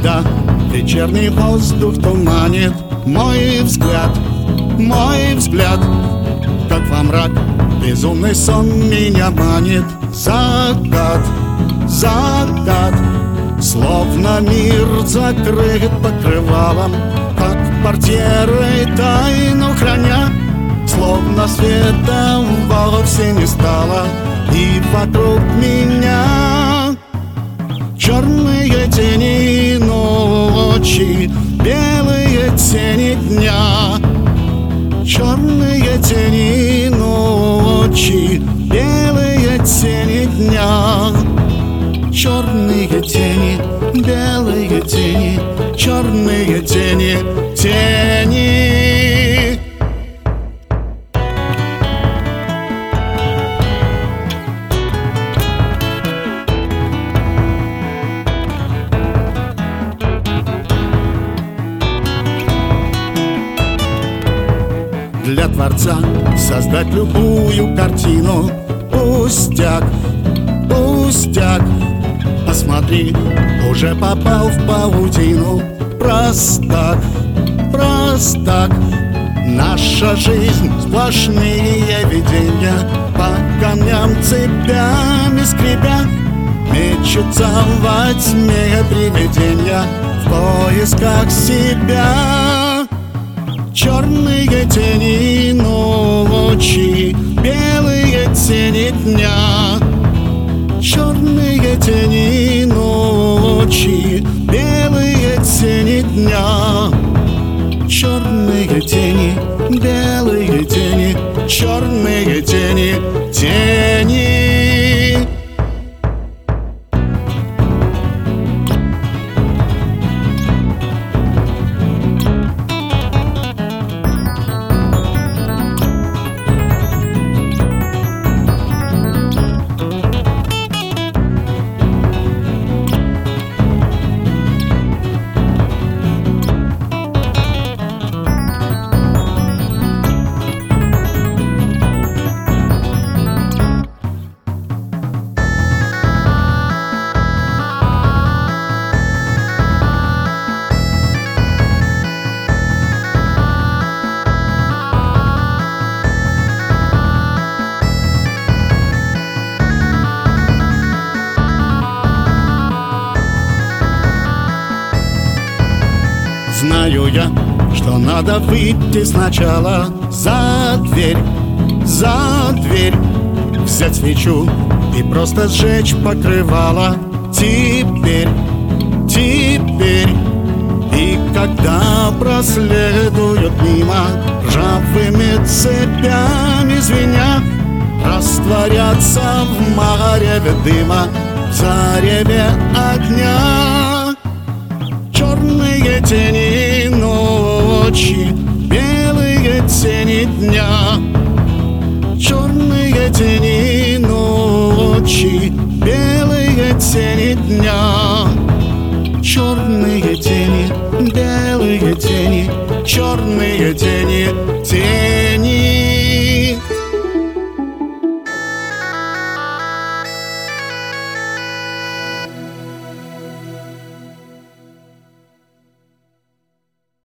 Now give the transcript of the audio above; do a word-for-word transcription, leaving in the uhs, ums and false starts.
когда вечерний воздух туманит мой взгляд, мой взгляд, как во мрак безумный сон меня манит. Закат, закат, словно мир закрыт покрывалом, как портьерой тайну храня, словно света вовсе не стало, и вокруг меня черные тени ночи, белые тени дня. Черные тени ночи, белые тени дня. Черные тени, белые тени, черные тени, тени. Для Творца создать любую картину пустяк, пустяк. Посмотри, уже попал в паутину. Простак, простак. Наша жизнь сплошные видения, по камням цепями скрипя, мечется во тьме привидения в поисках себя. Черные тени ночи, белые тени дня. Черные тени ночи, белые тени дня. Черные тени, белые тени, черные тени, тени. Знаю я, что надо выйти сначала за дверь, за дверь, взять свечу и просто сжечь покрывало. Теперь, теперь, и когда проследуют мимо, ржавыми цепями звеня, растворятся в мареве дыма, в зареве огня. Черные тени ночи, белые тени дня. Черные тени ночи, белые тени дня. Черные тени, белые тени, черные тени, тени.